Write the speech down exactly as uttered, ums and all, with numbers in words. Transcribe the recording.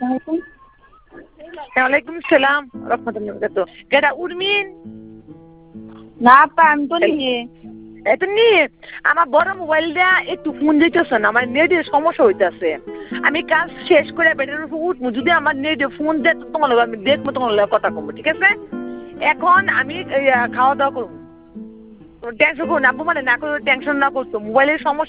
ওয়ালাইকুম সালাম রহমতুল্লাহ বারাকাতুহু কেডা উর্মিন না আপা আমি তো নিয়ে এটা নিয়ে আমার বড় মোবাইল দিয়া একটু ফোন দিতেছে না আমার নেটের সমস্যা হইতাছে আমি কাজ শেষ করে বেডের উপর উঠবো যদি আমার নেটে ফোন দেয় তোমার লগে আমি দেখবো তোমার লগে কথা কমবো ঠিক আছে এখন আমি খাওয়া দাওয়া করবো টেনশন করো না আব্বু মানে না করে টেনশন না করতো মোবাইলের সমস্যা